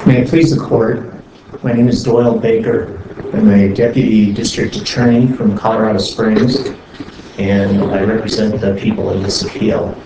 May it please the court, my name is Doyle Baker. I'm a deputy district attorney from Colorado Springs, and I represent the people in this appeal.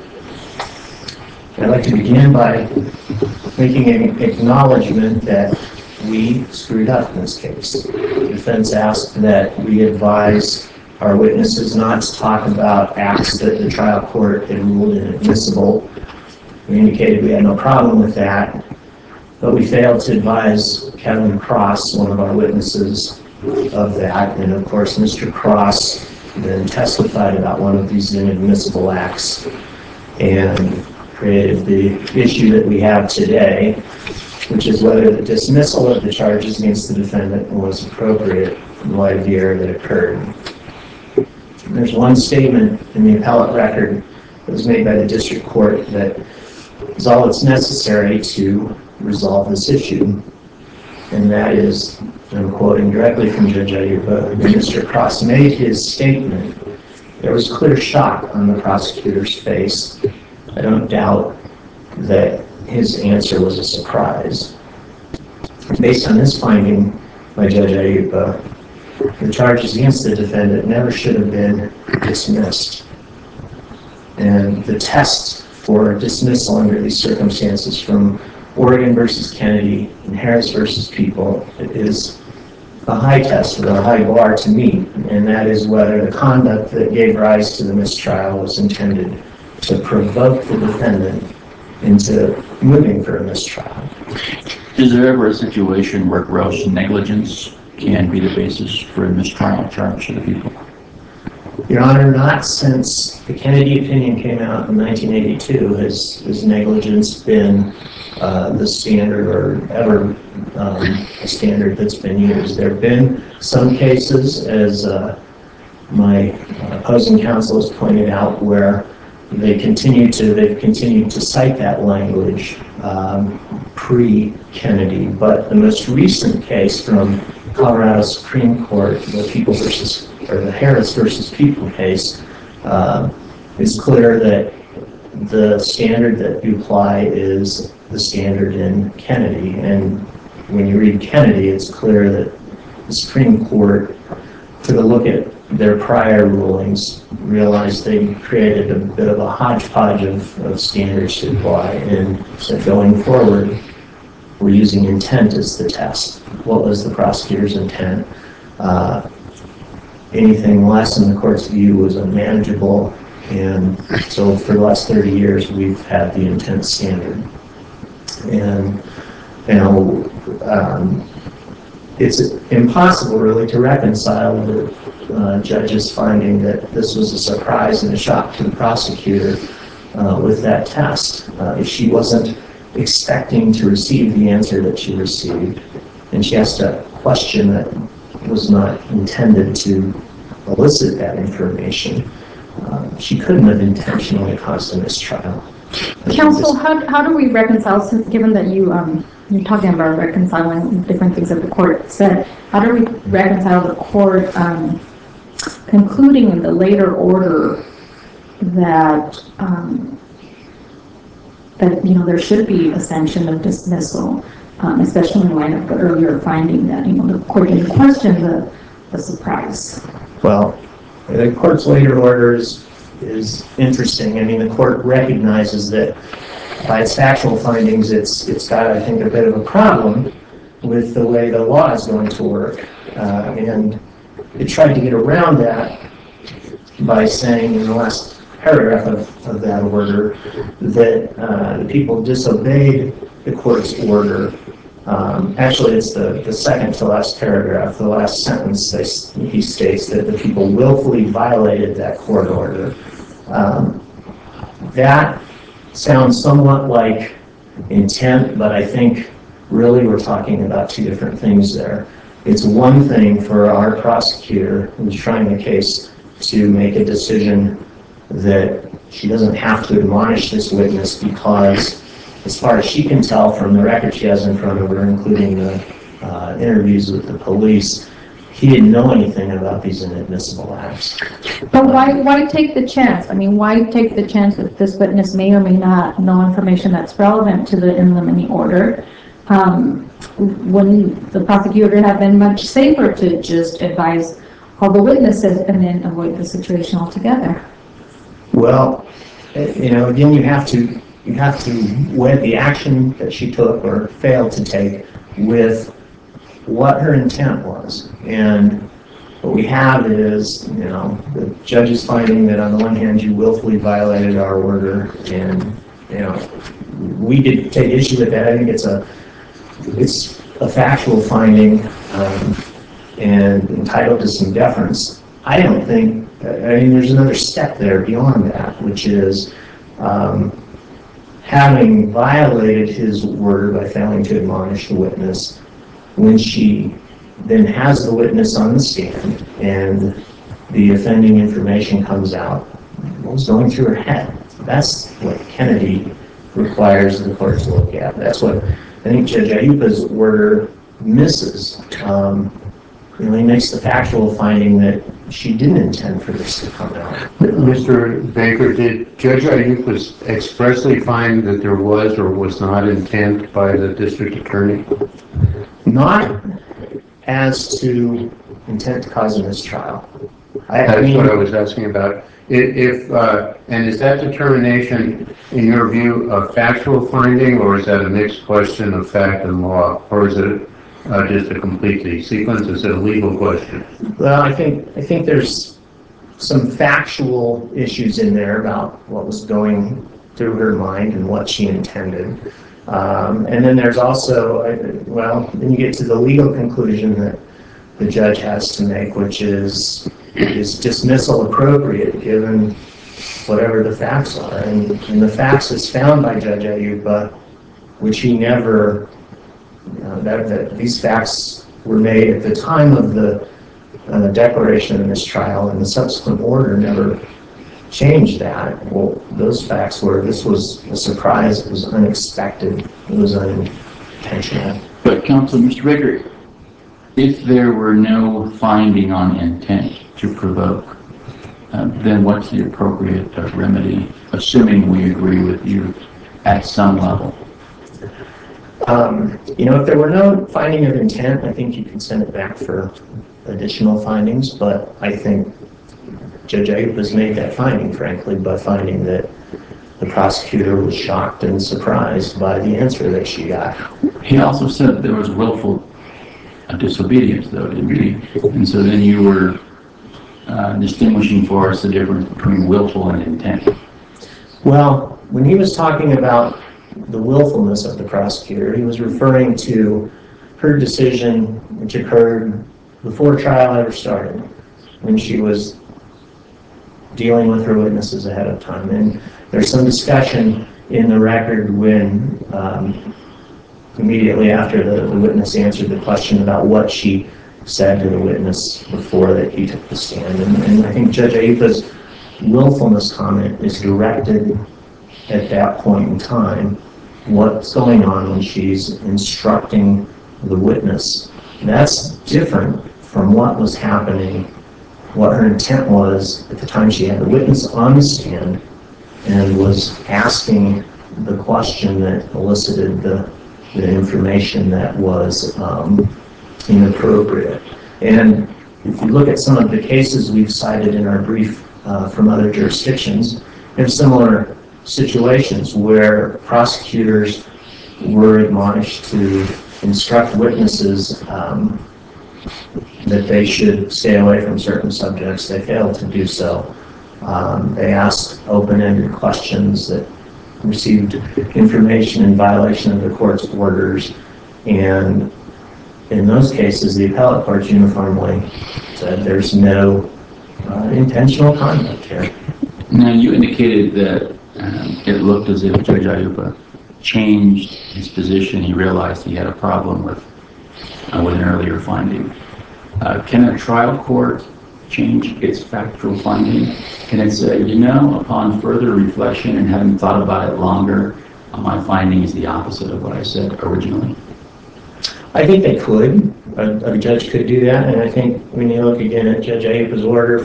I'd like to begin by making an acknowledgement that we screwed up in this case. The defense asked that we advise our witnesses not to talk about acts that the trial court had ruled inadmissible. We indicated we had no problem with that, but we failed to advise Kevin Cross, one of our witnesses, of that. And of course, Mr. Cross then testified about one of these inadmissible acts and created the issue that we have today, which is whether the dismissal of the charges against the defendant was appropriate in light of the error that occurred. There's one statement in the appellate record that was made by the district court that is all that's necessary to resolve this issue, and that is, I'm quoting directly from Judge Ayuba, Mr. Cross made his statement. There was clear shock on the prosecutor's face. I don't doubt that his answer was a surprise. Based on this finding by Judge Ayuba, the charges against the defendant never should have been dismissed. And the test for dismissal under these circumstances from Oregon versus Kennedy and Harris versus People is a high test or a high bar to meet, and that is whether the conduct that gave rise to the mistrial was intended to provoke the defendant into moving for a mistrial. Is there ever a situation where gross negligence can be the basis for a mistrial charge to the people? Your Honor, not since the Kennedy opinion came out in 1982 has negligence been the standard or ever a standard that's been used. There have been some cases, as my opposing counsel has pointed out, where they've continued to cite that language pre-Kennedy. But the most recent case from Colorado Supreme Court, the Harris versus People case, is clear that the standard that you apply is the standard in Kennedy. And when you read Kennedy, it's clear that the Supreme Court took a look at their prior rulings, realized they created a bit of a hodgepodge of standards to apply, and said going forward, we're using intent as the test. What was the prosecutor's intent? Anything less in the court's view was unmanageable, and so for the last 30 years we've had the intent standard. And it's impossible really to reconcile the judge's finding that this was a surprise and a shock to the prosecutor with that test. If she wasn't expecting to receive the answer that she received, and she asked a question that was not intended to elicit that information, she couldn't have intentionally caused a mistrial. Counsel, how do we reconcile, since given that you're talking about reconciling different things that the court said, how do we reconcile the court concluding in the later order that there should be a sanction of dismissal, especially in light of the earlier finding that the court didn't question the surprise? Well, the court's later orders is interesting. I mean, the court recognizes that by its factual findings, it's got, I think, a bit of a problem with the way the law is going to work. And it tried to get around that by saying in the last paragraph of that order that the people disobeyed the court's order. Actually, it's the second to last paragraph, the last sentence. He states that the people willfully violated that court order. That sounds somewhat like intent, but I think really we're talking about two different things there. It's one thing for our prosecutor who's trying the case to make a decision that she doesn't have to admonish this witness because, as far as she can tell from the record she has in front of her, including the interviews with the police, he didn't know anything about these inadmissible acts. But why take the chance? I mean, why take the chance that this witness may or may not know information that's relevant to the in limine order? wouldn't the prosecutor have been much safer to just advise all the witnesses and then avoid the situation altogether? Well, again, you have to weigh the action that she took or failed to take with what her intent was. And what we have is, the judge's finding that on the one hand, you willfully violated our order, and, we did take issue with that. I think it's a factual finding, and entitled to some deference. I don't think, there's another step there beyond that, which is, having violated his order by failing to admonish the witness, when she then has the witness on the stand and the offending information comes out, what was going through her head? That's what Kennedy requires the court to look at. That's what I think Judge Aiuppa's order misses. He makes the factual finding that she didn't intend for this to come out. Mr. Baker, did Judge Aiuppa expressly find that there was or was not intent by the district attorney? Not as to intent to cause a mistrial. That's what I was asking about. And is that determination, in your view, a factual finding, or is that a mixed question of fact and law, or is it just a complete sequence? Is it a legal question? Well, I think there's some factual issues in there about what was going through her mind and what she intended. And then there's also, then you get to the legal conclusion that the judge has to make, which is dismissal appropriate given whatever the facts are? And the facts as found by Judge Aiuppa, which he never, that these facts were made at the time of the declaration of mistrial, and the subsequent order never changed that. Well, those facts were, this was a surprise, it was unexpected, it was unintentional. But counsel, Mr. Baker, if there were no finding on intent to provoke, then what's the appropriate remedy, assuming we agree with you at some level? If there were no finding of intent, I think you can send it back for additional findings, but I think Judge Aiuppa's made that finding, frankly, by finding that the prosecutor was shocked and surprised by the answer that she got. He also said there was willful disobedience, though, didn't he? And so then you were distinguishing for us the difference between willful and intent. Well, when he was talking about the willfulness of the prosecutor, he was referring to her decision, which occurred before trial ever started, when she was dealing with her witnesses ahead of time. And there's some discussion in the record when immediately after the witness answered the question about what she said to the witness before that he took the stand. And I think Judge Aiuppa's willfulness comment is directed at that point in time what's going on when she's instructing the witness. That's different from what was happening, what her intent was at the time she had the witness on the stand and was asking the question that elicited the information that was inappropriate. And if you look at some of the cases we've cited in our brief from other jurisdictions, there's similar situations where prosecutors were admonished to instruct witnesses that they should stay away from certain subjects. They failed to do so. They asked open-ended questions that received information in violation of the court's orders, and in those cases the appellate courts uniformly said there's no intentional conduct here. Now, you indicated that it looked as if Judge Aiuppa changed his position. He realized he had a problem with an earlier finding. Can a trial court change its factual finding? Can it say, upon further reflection and having thought about it longer, my finding is the opposite of what I said originally? I think they could. A judge could do that, and I think when you look again at Judge Aiuppa's order,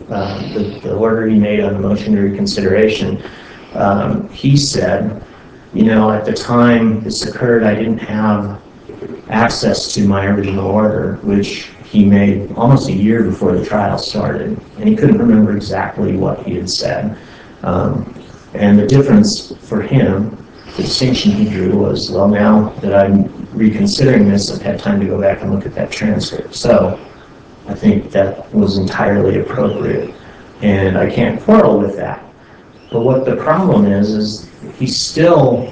the order he made on the motion to reconsideration, he said at the time this occurred, I didn't have access to my original order, which he made almost a year before the trial started, and he couldn't remember exactly what he had said. And the difference for him, the distinction he drew was, well, now that I'm reconsidering this, I've had time to go back and look at that transcript. So I think that was entirely appropriate, and I can't quarrel with that. But what the problem is he still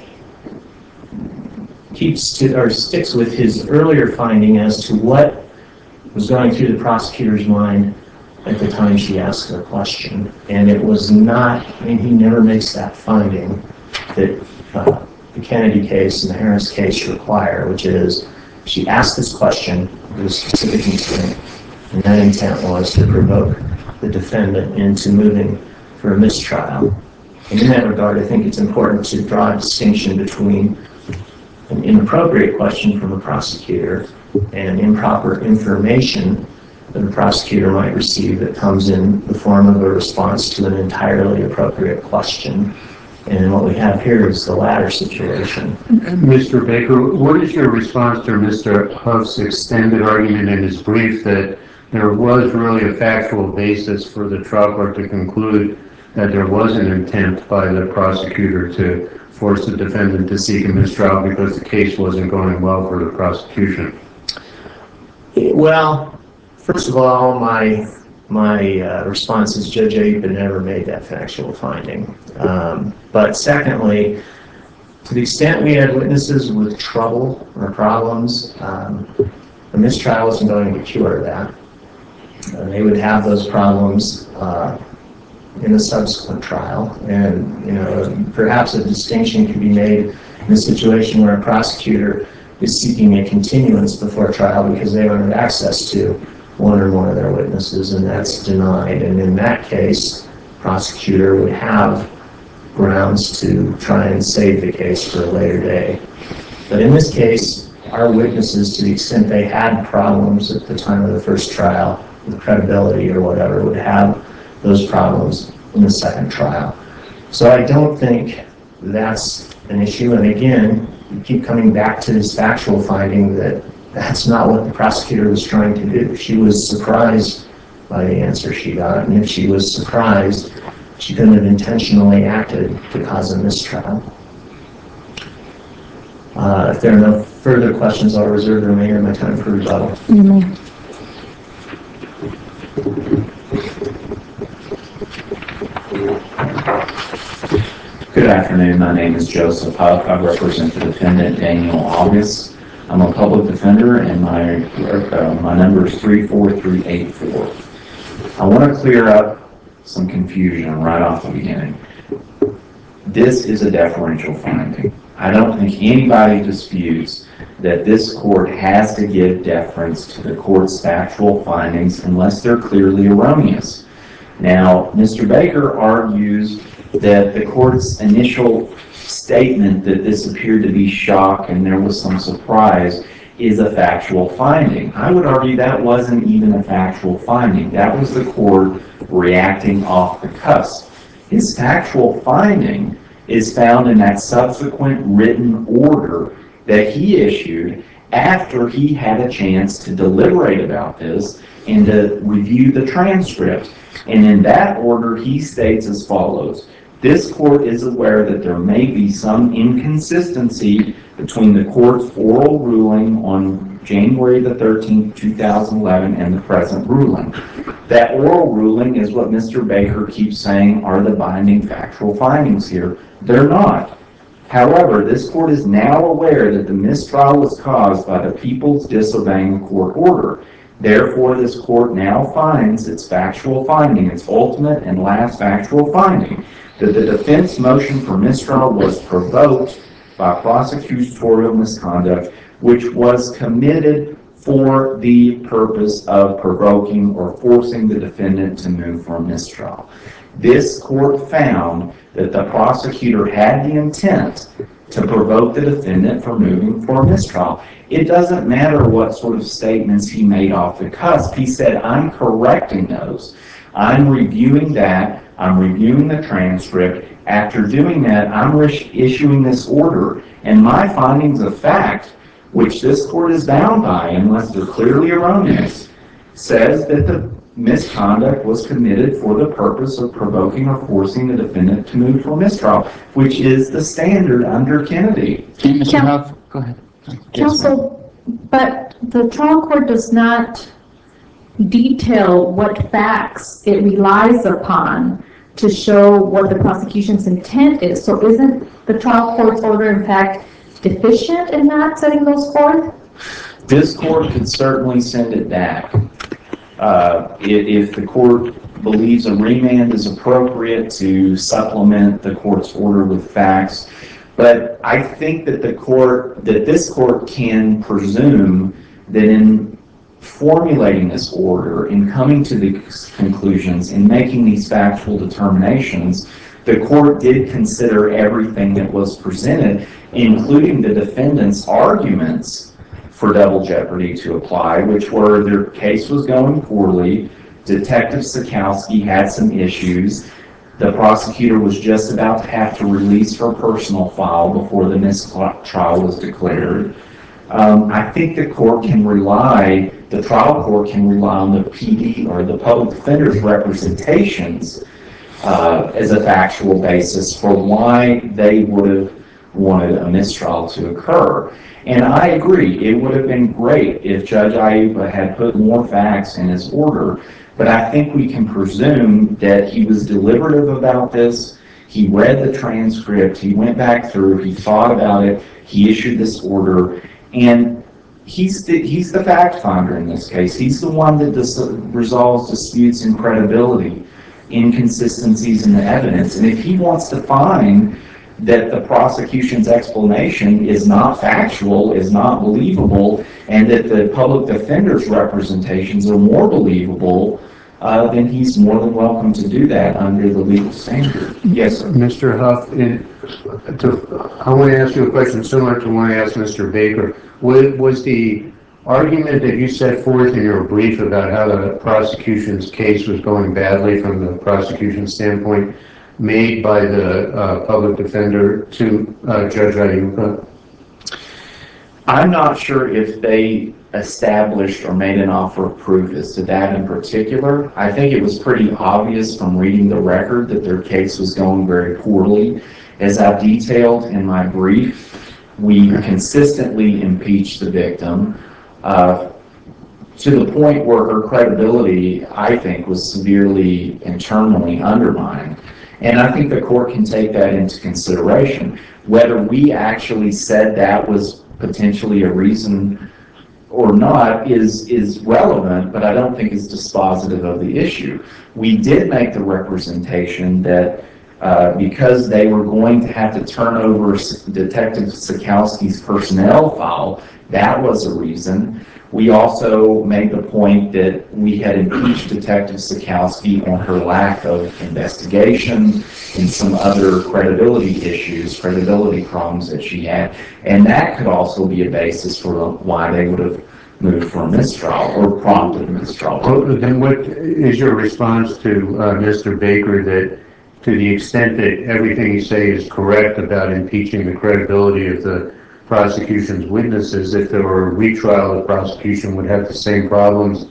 sticks with his earlier finding as to what was going through the prosecutor's mind at the time she asked her question. And it was not, he never makes that finding that the Kennedy case and the Harris case require, which is she asked this question with a specific intent, and that intent was to provoke the defendant into moving for a mistrial. And in that regard, I think it's important to draw a distinction between an inappropriate question from a prosecutor and improper information that a prosecutor might receive that comes in the form of a response to an entirely appropriate question. And what we have here is the latter situation. Mr. Baker, what is your response to Mr. Huff's extended argument in his brief that there was really a factual basis for the trial court to conclude that there was an intent by the prosecutor to force the defendant to seek a mistrial because the case wasn't going well for the prosecution? Well, first of all, my response is Judge Ayuba never made that factual finding. But secondly, to the extent we had witnesses with trouble or problems, the mistrial wasn't going to cure that. They would have those problems in a subsequent trial. And, perhaps a distinction could be made in a situation where a prosecutor is seeking a continuance before trial because they don't have access to one or more of their witnesses, and that's denied. And in that case, the prosecutor would have grounds to try and save the case for a later day. But in this case, our witnesses, to the extent they had problems at the time of the first trial, with credibility or whatever, would have those problems in the second trial. So I don't think that's an issue. And again, you keep coming back to this factual finding that that's not what the prosecutor was trying to do. She was surprised by the answer she got, and if she was surprised, she couldn't have intentionally acted to cause a mistrial. If there are no further questions, I'll reserve the remainder of my time for rebuttal. You may. Good afternoon. My name is Joseph Huff. I represent the defendant Daniel August. I'm a public defender, and my number is 34384. I want to clear up some confusion right off the beginning. This is a deferential finding. I don't think anybody disputes that this court has to give deference to the court's factual findings unless they're clearly erroneous. Now, Mr. Baker argues that the court's initial statement that this appeared to be shock and there was some surprise is a factual finding. I would argue that wasn't even a factual finding. That was the court reacting off the cusp. His factual finding is found in that subsequent written order that he issued after he had a chance to deliberate about this and to review the transcript. And in that order, he states as follows: this court is aware that there may be some inconsistency between the court's oral ruling on January the 13th, 2011 and the present ruling. That oral ruling is what Mr. Baker keeps saying are the binding factual findings here. They're not. However, this court is now aware that the mistrial was caused by the people's disobeying a court order. Therefore, this court now finds its factual finding, its ultimate and last factual finding, that the defense motion for mistrial was provoked by prosecutorial misconduct, which was committed for the purpose of provoking or forcing the defendant to move for mistrial. This court found that the prosecutor had the intent to provoke the defendant for moving for mistrial. It doesn't matter what sort of statements he made off the cusp. He said, I'm correcting those. I'm reviewing that. I'm reviewing the transcript, After doing that, I'm issuing this order, and my findings of fact, which this court is bound by unless they're clearly erroneous, says that the misconduct was committed for the purpose of provoking or forcing the defendant to move for mistrial, which is the standard under Kennedy. Mr. Huff, go ahead. Counsel, but the trial court does not detail what facts it relies upon to show what the prosecution's intent is. So isn't the trial court's order, in fact, deficient in not setting those forth? This court could certainly send it back. If the court believes a remand is appropriate to supplement the court's order with facts. But I think that this court can presume that in formulating this order, in coming to these conclusions, in making these factual determinations, the court did consider everything that was presented, including the defendant's arguments for double jeopardy to apply, which were their case was going poorly, Detective Sikowski had some issues, the prosecutor was just about to have to release her personal file before the mistrial was declared. I think the trial court can rely on the PD or the public defender's representations as a factual basis for why they would have wanted a mistrial to occur. And I agree, it would have been great if Judge Aiuppa had put more facts in his order, but I think we can presume that he was deliberative about this, he read the transcript, he went back through, he thought about it, he issued this order, and he's the fact finder in this case. He's the one that resolves disputes in credibility, inconsistencies in the evidence, and if he wants to find that the prosecution's explanation is not factual, is not believable, and that the public defender's representations are more believable, then he's more than welcome to do that under the legal standard. Yes, sir. Mr. Huff, I want to ask you a question similar to one I asked Mr. Baker. Was the argument that you set forth in your brief about how the prosecution's case was going badly from the prosecution standpoint made by the public defender to Judge Aiuppa? I'm not sure if they established or made an offer of proof as to that in particular. I think it was pretty obvious from reading the record that their case was going very poorly. As I've detailed in my brief, we consistently impeached the victim to the point where her credibility, I think, was severely internally undermined. And I think the court can take that into consideration. Whether we actually said that was potentially a reason or not is relevant, but I don't think it's dispositive of the issue. We did make the representation that because they were going to have to turn over Detective Sikowski's personnel file, that was a reason. We also made the point that we had impeached Detective Sikowski on her lack of investigation and some other credibility issues, credibility problems that she had. And that could also be a basis for why they would have moved for a mistrial or prompted a mistrial. Well, then what is your response to Mr. Baker that to the extent that everything you say is correct about impeaching the credibility of the prosecution's witnesses, if there were a retrial, the prosecution would have the same problems,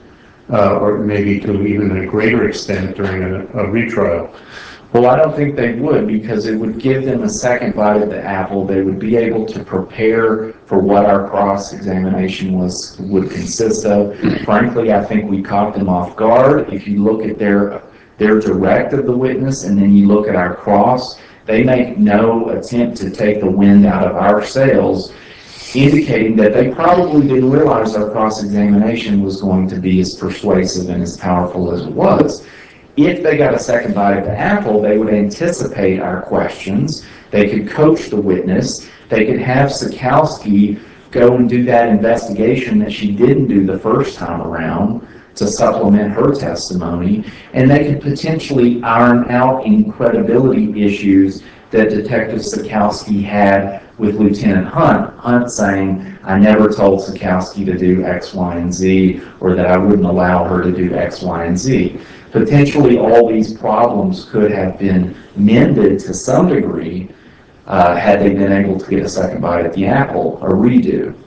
or maybe to even a greater extent during a retrial? Well, I don't think they would, because it would give them a second bite at the apple. They would be able to prepare for what our cross-examination would consist of. Frankly, I think we caught them off guard. If you look at their direct of the witness and then you look at our cross, they make no attempt to take the wind out of our sails, indicating that they probably didn't realize our cross-examination was going to be as persuasive and as powerful as it was. If they got a second bite at the apple, they would anticipate our questions. They could coach the witness. They could have Sikowski go and do that investigation that she didn't do the first time around to supplement her testimony, and they could potentially iron out any credibility issues that Detective Sikowski had with Lieutenant Hunt. Hunt saying, I never told Sikowski to do X, Y, and Z, or that I wouldn't allow her to do X, Y, and Z. potentially all these problems could have been mended to some degree had they been able to get a second bite at the apple, a redo.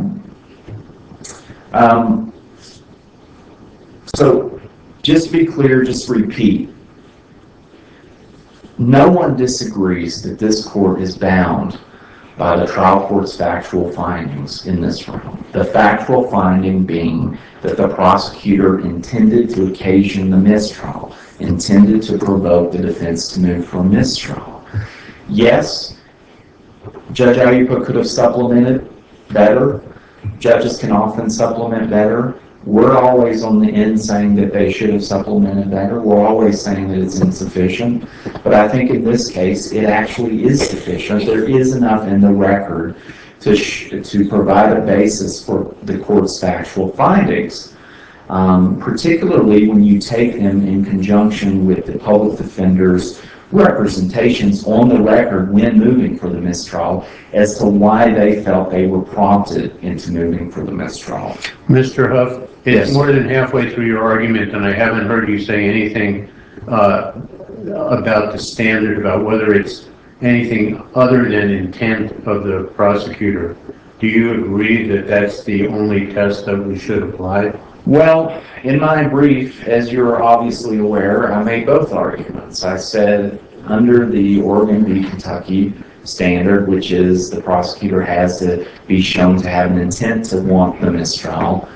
So just to be clear, just repeat, no one disagrees that this court is bound by the trial court's factual findings in this room. The factual finding being that the prosecutor intended to occasion the mistrial, intended to provoke the defense to move for a mistrial. Yes, Judge Ayupa could have supplemented better. Judges can often supplement better. We're always on the end saying that they should have supplemented better. We're always saying that it's insufficient. But I think in this case, it actually is sufficient. There is enough in the record to provide a basis for the court's factual findings, particularly when you take them in conjunction with the public defender's representations on the record when moving for the mistrial as to why they felt they were prompted into moving for the mistrial. Mr. Huff, it's Yes. more than halfway through your argument, and I haven't heard you say anything about the standard, about whether it's anything other than intent of the prosecutor. Do you agree that that's the only test that we should apply? Well, in my brief, as you're obviously aware, I made both arguments. I said under the Oregon v. Kentucky standard, which is the prosecutor has to be shown to have an intent to want the mistrial,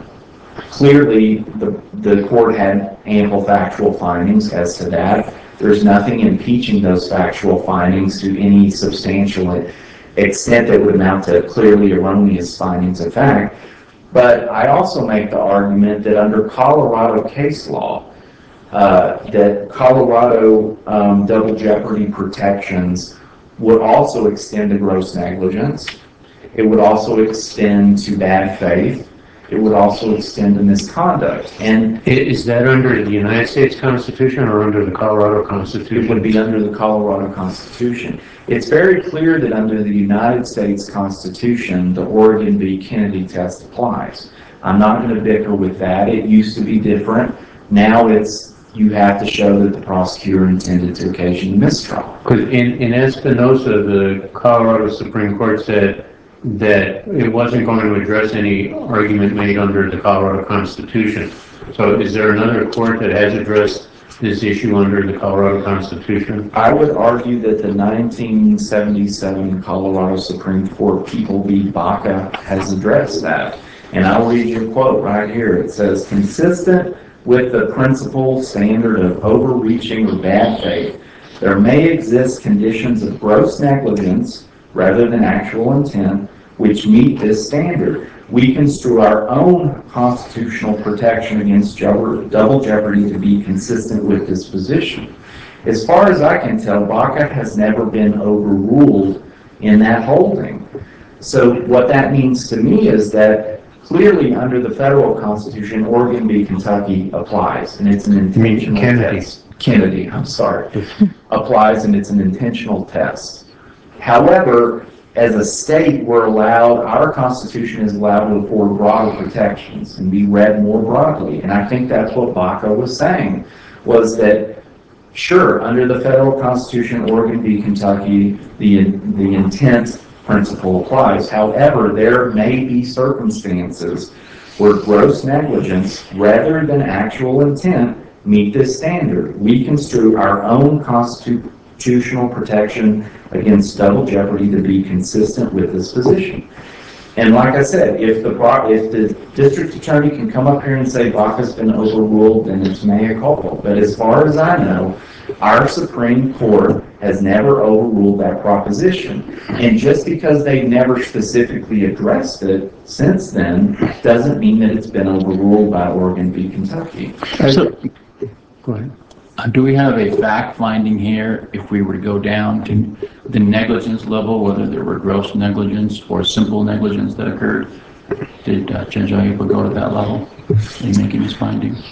clearly the court had ample factual findings as to that. There's nothing impeaching those factual findings to any substantial extent that would amount to clearly erroneous findings of fact. But I also make the argument that under Colorado case law, that Colorado double jeopardy protections would also extend to gross negligence. It would also extend to bad faith. It would also extend to misconduct. And Is that under the United States Constitution or under the Colorado Constitution? it would be under the Colorado Constitution. It's very clear that under the United States Constitution, the Oregon v. Kennedy test applies. I'm not going to bicker with that. It used to be different. Now you have to show that the prosecutor intended to occasion mistrial. Because in Espinosa, the Colorado Supreme Court said that it wasn't going to address any argument made under the Colorado Constitution. So is there another court that has addressed this issue under the Colorado Constitution? I would argue that the 1977 Colorado Supreme Court People v. Baca has addressed that. And I'll read you a quote right here. It says, consistent with the principal standard of overreaching or bad faith, there may exist conditions of gross negligence rather than actual intent which meet this standard. We construe our own constitutional protection against double jeopardy to be consistent with this position. As far as I can tell, Baca has never been overruled in that holding. So what that means to me is that clearly under the federal Constitution, Oregon v. Kentucky applies, and it's an intentional test. Kennedy, I'm sorry, applies, and it's an intentional test. However, as a state, our Constitution is allowed to afford broader protections and be read more broadly. And I think that's what Baca was saying, was that, sure, under the federal Constitution, Oregon v. Kentucky, the intent principle applies. However, there may be circumstances where gross negligence rather than actual intent meet this standard. We construe our own constitutional protection against double jeopardy to be consistent with this position. And like I said, if the district attorney can come up here and say Baca's been overruled, then it's mea culpa. But as far as I know, our Supreme Court has never overruled that proposition. And just because they've never specifically addressed it since then doesn't mean that it's been overruled by Oregon v. Kentucky. So, Go ahead. do we have a fact finding here if we were to go down to the negligence level, whether there were gross negligence or simple negligence that occurred? Did Judge Ayupa go to that level in making his findings?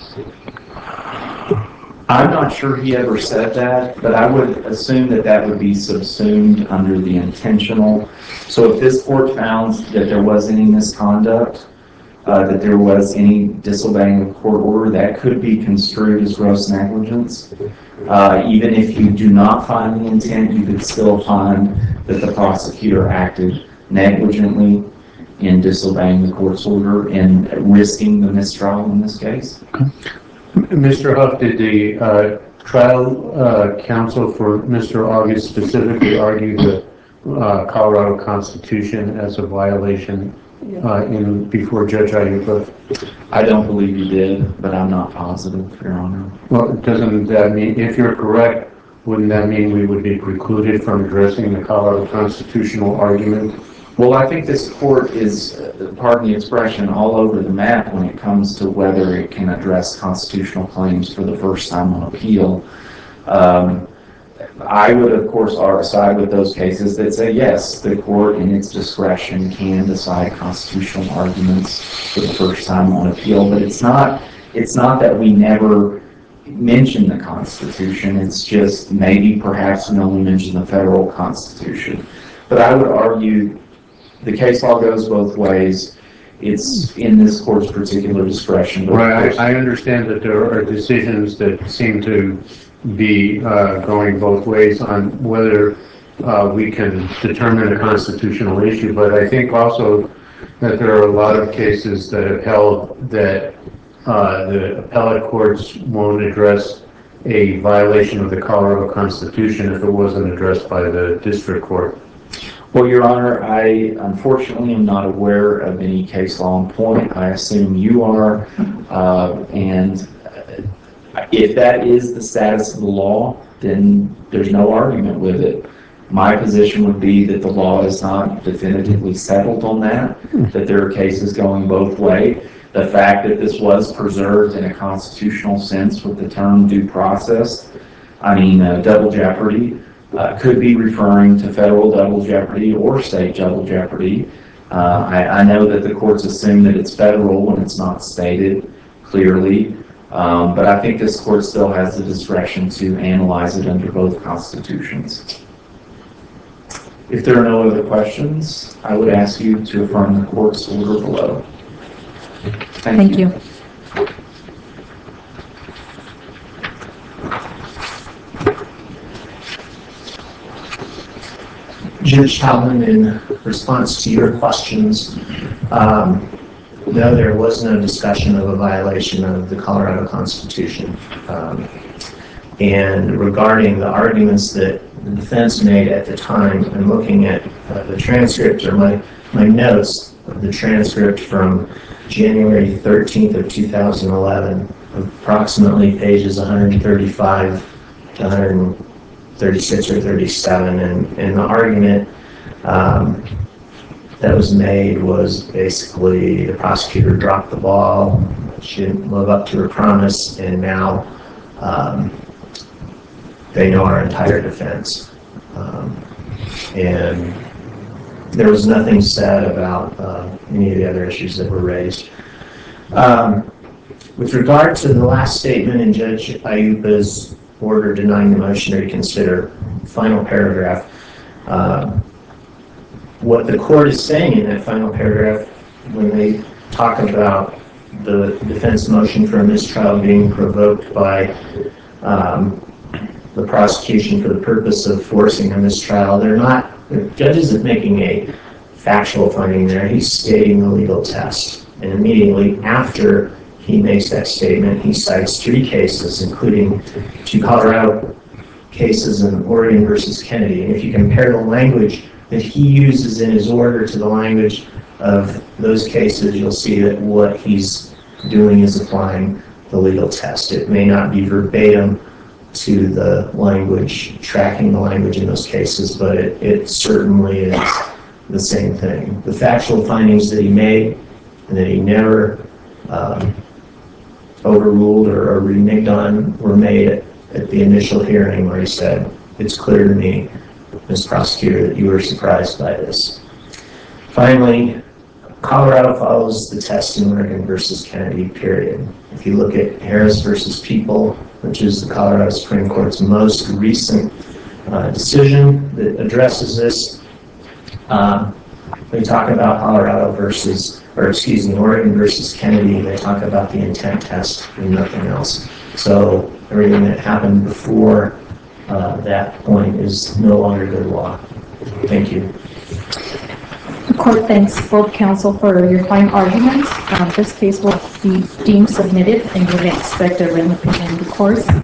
I'm not sure he ever said that, but I would assume that that would be subsumed under the intentional. So if this court found that there was any misconduct, that there was any disobeying of court order, that could be construed as gross negligence. Even if you do not find the intent, you could still find that the prosecutor acted negligently in disobeying the court's order and risking the mistrial in this case. Mr. Huff, did the trial counsel for Mr. August specifically argue the Colorado Constitution as a violation before Judge Ayuba? I don't believe you did, but I'm not positive, Your Honor. Well, doesn't that mean, if you're correct, wouldn't that mean we would be precluded from addressing the Colorado constitutional argument? Well, I think this court is, pardon the expression, all over the map when it comes to whether it can address constitutional claims for the first time on appeal. I would, of course, side with those cases that say, yes, the court in its discretion can decide constitutional arguments for the first time on appeal, but it's not that we never mention the Constitution. It's just maybe perhaps we only mention the federal Constitution. But I would argue the case law goes both ways. It's in this court's particular discretion. Right, I understand that there are decisions that seem to be going both ways on whether we can determine a constitutional issue, but I think also that there are a lot of cases that have held that the appellate courts won't address a violation of the Colorado Constitution if it wasn't addressed by the district court. Well, Your Honor, I unfortunately am not aware of any case law on point. I assume you are, and if that is the status of the law, then there's no argument with it. My position would be that the law is not definitively settled on that there are cases going both ways. The fact that this was preserved in a constitutional sense with the term due process, double jeopardy, could be referring to federal double jeopardy or state double jeopardy. I know that the courts assume that it's federal when it's not stated clearly, but I think this court still has the discretion to analyze it under both constitutions. If there are no other questions, I would ask you to affirm the court's order below. Thank you. Judge Talman, in response to your questions, no, there was no discussion of a violation of the Colorado Constitution. And regarding the arguments that the defense made at the time, I'm looking at the transcript or my notes of the transcript from January 13th of 2011, approximately pages 135 to 136 or 37, and the argument that was made was basically the prosecutor dropped the ball, she didn't live up to her promise, and now they know our entire defense. And there was nothing said about any of the other issues that were raised. With regard to the last statement in Judge Ayuba's order denying the motion to reconsider, final paragraph, what the court is saying in that final paragraph when they talk about the defense motion for a mistrial being provoked by the prosecution for the purpose of forcing a mistrial, the judge isn't making a factual finding there, he's stating the legal test. And immediately after he makes that statement, he cites 3 cases, including 2 Colorado cases and Oregon versus Kennedy. And if you compare the language that he uses in his order to the language of those cases, you'll see that what he's doing is applying the legal test. It may not be verbatim to the language, tracking the language in those cases, but it certainly is the same thing. The factual findings that he made and that he never overruled or reneged on were made at the initial hearing where he said, "It's clear to me, Ms. Prosecutor, that you were surprised by this." Finally, Colorado follows the test in Oregon versus Kennedy, period. If you look at Harris versus People, which is the Colorado Supreme Court's most recent decision that addresses this, we talk about Colorado versus Oregon versus Kennedy, they talk about the intent test and nothing else. So everything that happened before that point is no longer good law. Thank you. The court thanks both counsel for your fine arguments. This case will be deemed submitted and you may expect a written opinion in due course.